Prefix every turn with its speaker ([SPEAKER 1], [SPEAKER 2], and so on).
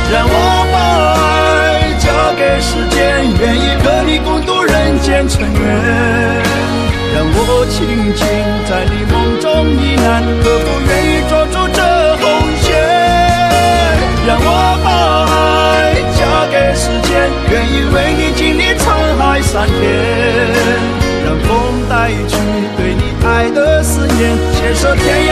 [SPEAKER 1] 让我把爱交给时间，愿意和你共度人间尘缘。让我轻轻在你梦中呢喃，可不愿意捉住这红线。让我把爱交给时间，愿意为你经历沧海桑田。让风带去对你爱的思念，牵手天涯。